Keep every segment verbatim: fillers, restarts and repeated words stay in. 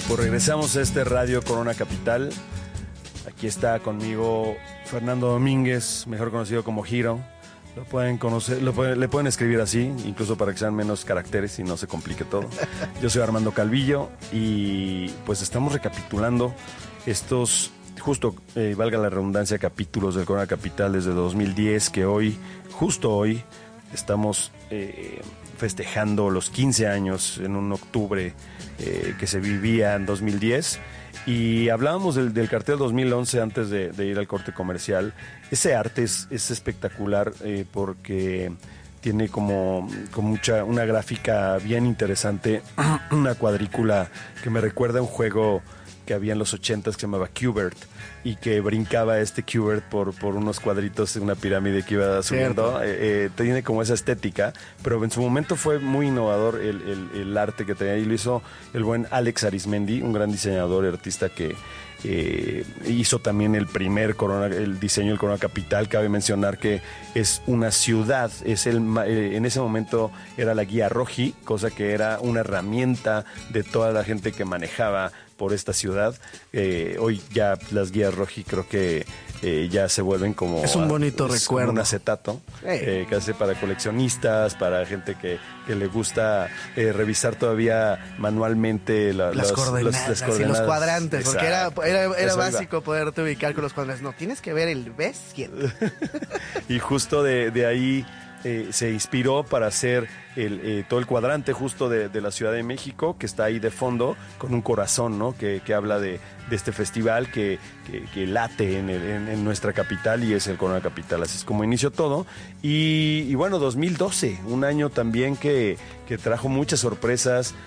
Pues regresamos a este Radio Corona Capital. Aquí está conmigo Fernando Domínguez, mejor conocido como Hiro. Lo pueden conocer, lo pueden, le pueden escribir así, incluso para que sean menos caracteres y no se complique todo. Yo soy Armando Calvillo y pues estamos recapitulando estos, justo, eh, valga la redundancia, capítulos del Corona Capital desde dos mil diez, que hoy, justo hoy, estamos eh, festejando los quince años en un octubre eh, que se vivía en dos mil diez. Y hablábamos del, del cartel dos mil once antes de, de ir al corte comercial. Ese arte es, es espectacular eh, porque tiene como, como mucha, una gráfica bien interesante, una cuadrícula que me recuerda a un juego que había en los ochentas que se llamaba Q*bert y que brincaba este Q*bert por, por unos cuadritos de una pirámide que iba subiendo. Eh, eh, tiene como esa estética, pero en su momento fue muy innovador el, el, el arte que tenía y lo hizo el buen Alex Arizmendi, un gran diseñador y artista que eh, hizo también el primer Corona, el diseño del Corona Capital. Cabe mencionar que es una ciudad, es el, eh, en ese momento era la guía Roji, cosa que era una herramienta de toda la gente que manejaba por esta ciudad. Eh, hoy ya las guías Roji creo que eh, ya se vuelven como... Es un bonito es recuerdo. Como un acetato, hey. eh, que hace para coleccionistas, para gente que, que le gusta eh, revisar todavía manualmente la, las, los, coordenadas, los, las coordenadas y los cuadrantes, Exacto. porque era, era, era básico iba. poderte ubicar con los cuadrantes. No, tienes que ver el B siete. Y justo de, de ahí... Eh, se inspiró para hacer el, eh, todo el cuadrante justo de, de la Ciudad de México, que está ahí de fondo, con un corazón, ¿no? Que, que habla de, de este festival que, que, que late en, el, en, en nuestra capital y es el Corona Capital. Así es como inició todo. Y, y bueno, dos mil doce, un año también que, que trajo muchas sorpresas.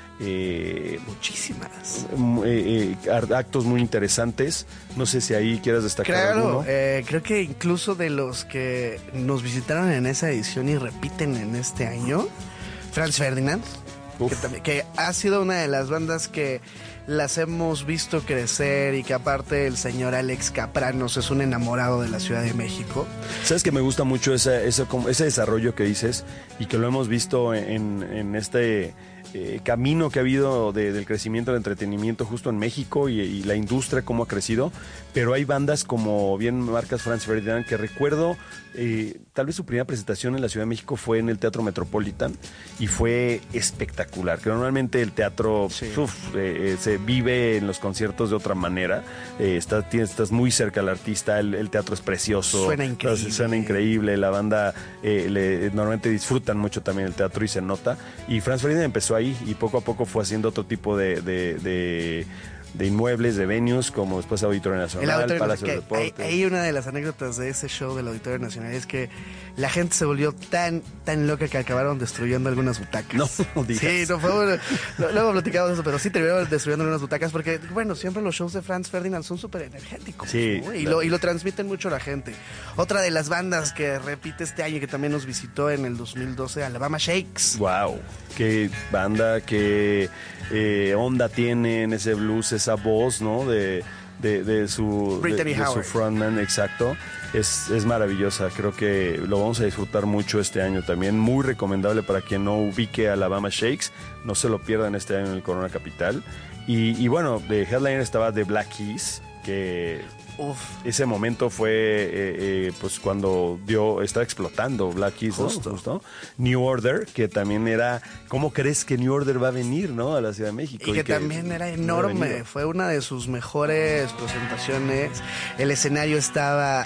Eh, Muchísimas. Eh, eh, actos muy interesantes. No sé si ahí quieras destacar claro, alguno. Eh, creo que incluso de los que nos visitaron en esa edición y repiten en este año, Franz Ferdinand, que, también, que ha sido una de las bandas que las hemos visto crecer y que aparte el señor Alex Capranos es un enamorado de la Ciudad de México. Sabes que me gusta mucho ese, ese, ese desarrollo que dices y que lo hemos visto en, en este... Eh, camino que ha habido de, del crecimiento del entretenimiento justo en México y, y la industria cómo ha crecido, pero hay bandas como bien marcas Franz Ferdinand que recuerdo eh, tal vez su primera presentación en la Ciudad de México fue en el Teatro Metropolitan y fue espectacular, que normalmente el teatro sí. uf, eh, se vive en los conciertos de otra manera, eh, está, tienes, estás muy cerca al artista, el, el teatro es precioso, suena increíble, suena increíble, la banda eh, le, normalmente disfrutan mucho también el teatro y se nota, y Franz Ferdinand empezó ahí y poco a poco fue haciendo otro tipo de, de, de, de inmuebles, de venues, como después Auditorio Nacional, Auditorio Palacio de Nacional, Deportes. Hay, hay una de las anécdotas de ese show del Auditorio Nacional es que la gente se volvió tan tan loca que acabaron destruyendo algunas butacas. No, no digas. Sí, no fue bueno, luego platicamos eso, pero sí terminaron destruyendo algunas butacas porque, bueno, siempre los shows de Franz Ferdinand son súper energéticos, sí, ¿no? y, claro. lo, y lo transmiten mucho a la gente. Otra de las bandas que repite este año y que también nos visitó en el dos mil doce, Alabama Shakes. Wow, qué banda, qué eh, onda tiene en ese blues, esa voz, ¿no? De, de, de su de, de su frontman, exacto. Es, es maravillosa, creo que lo vamos a disfrutar mucho este año también. Muy recomendable para quien no ubique a Alabama Shakes, no se lo pierdan este año en el Corona Capital. Y, y bueno, de headliner estaba The Black Keys, que Uf. ese momento fue eh, eh, pues cuando dio, estaba explotando Black Keys, justo. ¿no? Justo. New Order, que también era, ¿cómo crees que New Order va a venir, no? A la Ciudad de México. Y, y que, que también era enorme, fue una de sus mejores presentaciones. El escenario estaba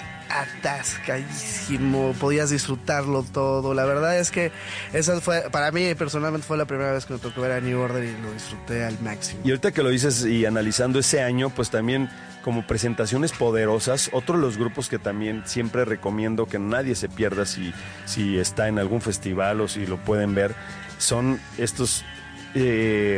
atascadísimo, podías disfrutarlo todo. La verdad es que esa fue, para mí personalmente fue la primera vez que me tocó ver a New Order y lo disfruté al máximo. Y ahorita que lo dices y analizando ese año, pues también como presentaciones poderosas, otro de los grupos que también siempre recomiendo que nadie se pierda si, si está en algún festival o si lo pueden ver, son estos eh,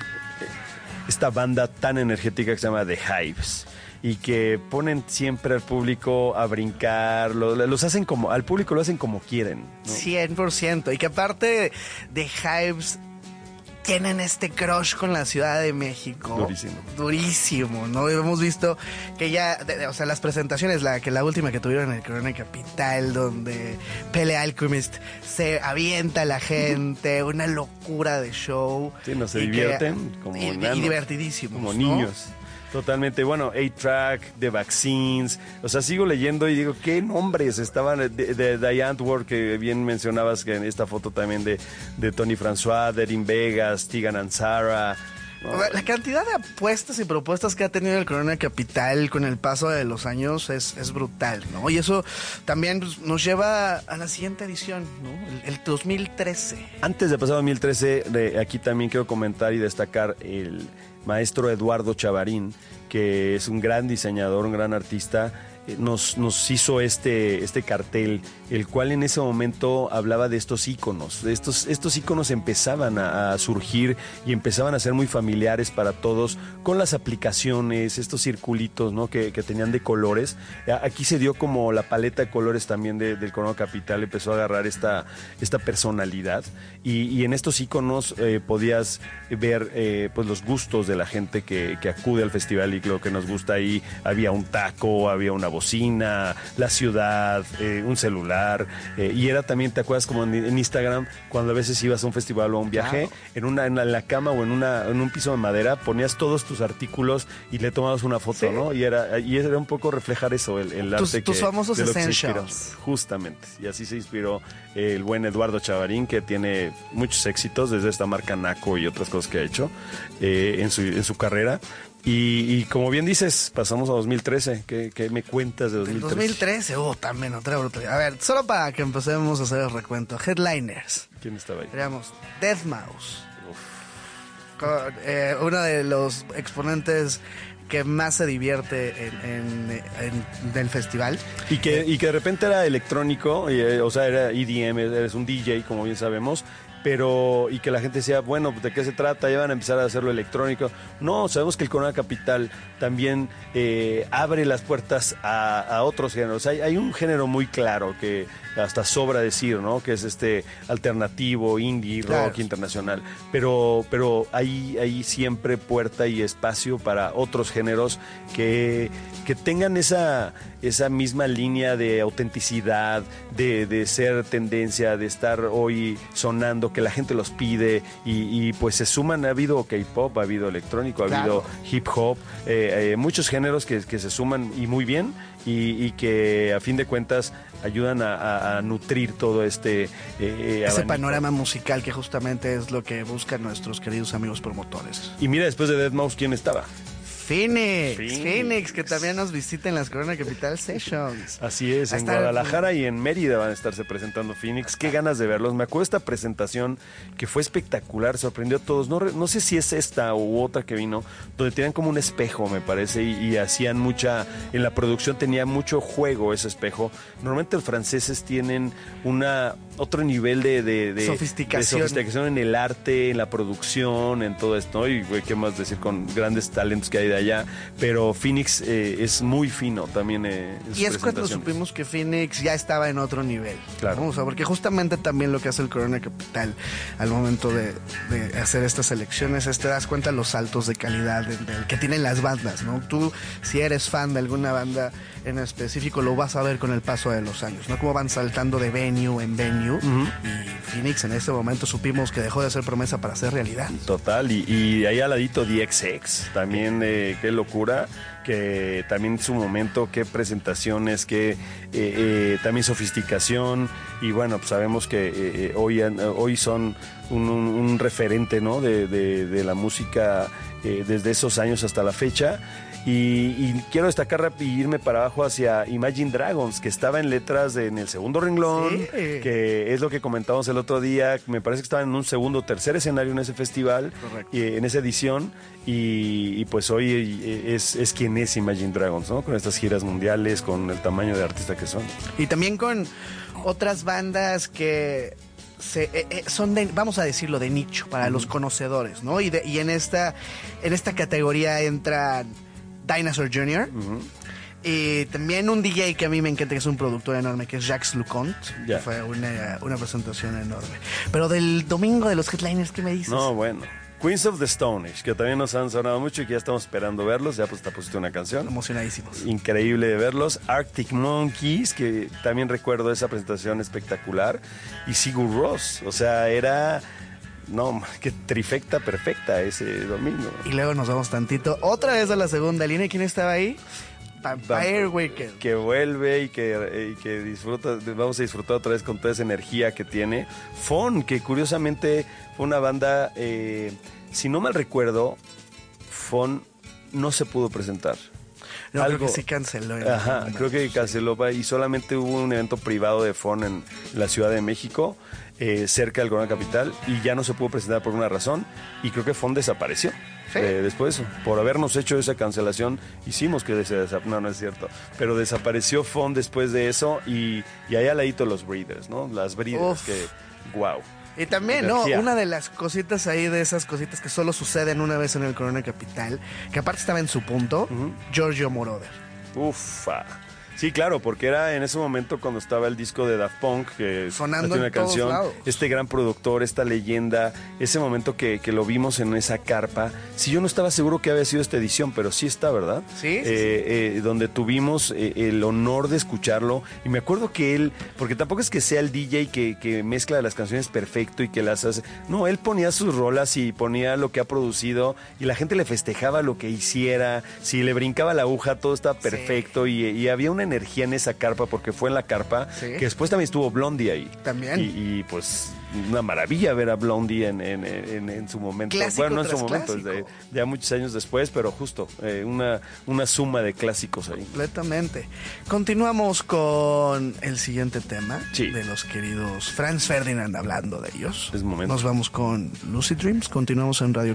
esta banda tan energética que se llama The Hives y que ponen siempre al público a brincar, lo, los hacen como, al público lo hacen como quieren, ¿no? cien por ciento, y que aparte de Hives tienen este crush con la Ciudad de México. Durísimo. Durísimo, ¿no? Hemos visto que ya, de, de, o sea, las presentaciones, la que la última que tuvieron en el Corona Capital, donde Pele Alchemist se avienta a la gente, una locura de show. Sí, no se divierten que, como y, enanos, y divertidísimos, como ¿no? niños. Totalmente, bueno, A-Track, The Vaccines, o sea, sigo leyendo y digo, ¿qué nombres estaban? De, de, de Die Antwoord, que bien mencionabas que en esta foto también de, de Tony François, de Erin Vegas, Tegan Ansara. No, la cantidad de apuestas y propuestas que ha tenido el Corona Capital con el paso de los años es, es brutal, ¿no? Y eso también pues, nos lleva a la siguiente edición, ¿no? El, el dos mil trece. Antes de pasar a dos mil trece, de, aquí también quiero comentar y destacar el maestro Eduardo Chavarín, que es un gran diseñador, un gran artista. Nos, nos hizo este, este cartel, el cual en ese momento hablaba de estos íconos. Estos, estos íconos empezaban a, a surgir y empezaban a ser muy familiares para todos, con las aplicaciones, estos circulitos, ¿no? que, que tenían de colores. Aquí se dio como la paleta de colores también de, del Corona Capital, empezó a agarrar esta, esta personalidad. Y, y en estos íconos eh, podías ver eh, pues los gustos de la gente que, que acude al festival, y lo que nos gusta ahí. Había un taco, había una bocina, la ciudad, eh, un celular, eh, y era también, ¿te acuerdas como en, en Instagram, cuando a veces ibas a un festival o a un viaje, claro, en una en la, en la cama o en una en un piso de madera, ponías todos tus artículos y le tomabas una foto, ¿sí? ¿no? Y era y era un poco reflejar eso, el, el tus, arte tus que, famosos de lo que se essentials. inspiró. Justamente, y así se inspiró eh, el buen Eduardo Chavarín, que tiene muchos éxitos desde esta marca Naco y otras cosas que ha hecho eh, en su en su carrera. Y, y como bien dices, pasamos a dos mil trece. ¿Qué, qué me cuentas de dos mil trece? dos mil trece, oh, también otra brutalidad. A ver, solo para que empecemos a hacer el recuento. Headliners. ¿Quién estaba ahí? Teníamos deadmau five. Con, eh, uno de los exponentes que más se divierte en, en, en del festival. Y que, y que de repente era electrónico, y, o sea, era E D M, eres un D J, como bien sabemos. Pero, y que la gente decía, bueno, ¿de qué se trata? Ya van a empezar a hacerlo electrónico. No, sabemos que el Corona Capital también eh, abre las puertas a, a otros géneros. Hay, hay un género muy claro que hasta sobra decir, ¿no? Que es este alternativo, indie, rock, claro, internacional. Pero, pero hay, hay siempre puerta y espacio para otros géneros que, que tengan esa, esa misma línea de autenticidad, de, de ser tendencia, de estar hoy sonando, que la gente los pide, y, y pues se suman. Ha habido K-pop, ha habido electrónico, ha claro, habido hip hop, eh, eh, muchos géneros que, que se suman y muy bien, y, y que a fin de cuentas ayudan a, a, a nutrir todo este eh, ese panorama musical, que justamente es lo que buscan nuestros queridos amigos promotores. Y mira, después de deadmau five, ¿quién estaba? Phoenix, Phoenix, Phoenix, que también nos visita en las Corona Capital Sessions. Así es, en Guadalajara y en Mérida van a estarse presentando Phoenix. Qué ganas de verlos. Me acuerdo de esta presentación que fue espectacular, sorprendió a todos. No, no sé si es esta u otra que vino, donde tenían como un espejo, me parece, y, y hacían mucha, en la producción tenía mucho juego ese espejo. Normalmente los franceses tienen una otro nivel de, de, de, sofisticación. de sofisticación en el arte, en la producción, en todo esto, ¿no? Y güey, qué más decir, con grandes talentos que hay de allá. Pero Phoenix eh, es muy fino también. Eh, y es cuando supimos que Phoenix ya estaba en otro nivel. Claro. ¿no? O sea, porque justamente también lo que hace el Corona Capital al momento de, de hacer estas elecciones es te das cuenta los saltos de calidad de, de, que tienen las bandas, ¿no? Tú, si eres fan de alguna banda en específico, lo vas a ver con el paso de los años, ¿no? Cómo van saltando de venue en venue. Uh-huh. Y Phoenix en ese momento supimos que dejó de ser promesa para ser realidad. Total, y, y ahí al ladito D X X, también eh, qué locura, que también en su momento, qué presentaciones, qué eh, eh, también sofisticación, y bueno, pues sabemos que eh, hoy, hoy son un, un, un referente, ¿no? de, de, de la música eh, desde esos años hasta la fecha. Y, y quiero destacar y irme para abajo hacia Imagine Dragons, que estaba en letras de, en el segundo renglón, sí, que es lo que comentábamos el otro día. Me parece que estaba en un segundo o tercer escenario en ese festival, y, en esa edición, y, y pues hoy es, es quien es Imagine Dragons, ¿no? Con estas giras mundiales, con el tamaño de artista que son. Y también con otras bandas que Se, eh, eh, son de, vamos a decirlo, de nicho para uh-huh. los conocedores, ¿no? Y, de, y en esta en esta categoría entran Dinosaur junior, uh-huh. Y también un D J que a mí me encanta, que es un productor enorme, que es Jacques Leconte. Ya. Fue una, una presentación enorme. Pero del domingo de los headliners, ¿qué me dices? No, bueno. Queens of the Stone Age, que también nos han sonado mucho y que ya estamos esperando verlos. Ya pues te pusiste una canción. Emocionadísimos. Increíble de verlos. Arctic Monkeys, que también recuerdo esa presentación espectacular. Y Sigur Rós. O sea, era... No, qué trifecta perfecta ese domingo. Y luego nos vamos tantito otra vez a la segunda línea. ¿Quién estaba ahí? Vampire Weekend. Que vuelve y que, y que disfruta, vamos a disfrutar otra vez con toda esa energía que tiene. Fon, que curiosamente fue una banda, eh, si no mal recuerdo, Fon no se pudo presentar. No, Algo, creo que sí canceló. Ajá, creo que canceló y solamente hubo un evento privado de Fon en la Ciudad de México, eh, cerca del Corona Capital, y ya no se pudo presentar por una razón, y creo que Fon desapareció. ¿Sí? Eh, después de eso, por habernos hecho esa cancelación, hicimos que se desapareció. No, no es cierto. Pero desapareció Fon después de eso, y, y ahí al ladito los Breeders, ¿no? Las Breeders, Uf. que, wow. Y también, energía. ¿no? Una de las cositas ahí, de esas cositas que solo suceden una vez en el Corona Capital, que aparte estaba en su punto, uh-huh. Giorgio Moroder. Ufa. Sí, claro, porque era en ese momento cuando estaba el disco de Daft Punk, que sonando una en canción, todos lados. Este gran productor, esta leyenda, ese momento que, que lo vimos en esa carpa. Sí, yo no estaba seguro que había sido esta edición, pero sí está, ¿verdad? Sí, sí, eh, sí. Eh, donde tuvimos eh, el honor de escucharlo. Y me acuerdo que él, porque tampoco es que sea el D J que, que mezcla las canciones perfecto y que las hace. No, él ponía sus rolas y ponía lo que ha producido y la gente le festejaba lo que hiciera. Si le brincaba la aguja, todo estaba perfecto, sí. y, y había una energía en esa carpa, porque fue en la carpa, sí. que después también estuvo Blondie ahí. También. Y, y pues una maravilla ver a Blondie en, en, en, en su momento. Clásico bueno, no en su clásico. momento, desde ya muchos años después, pero justo eh, una, una suma de clásicos ahí. Completamente. Continuamos con el siguiente tema, sí. de los queridos Franz Ferdinand, hablando de ellos. Es momento. Nos vamos con Lucid Dreams. Continuamos en Radio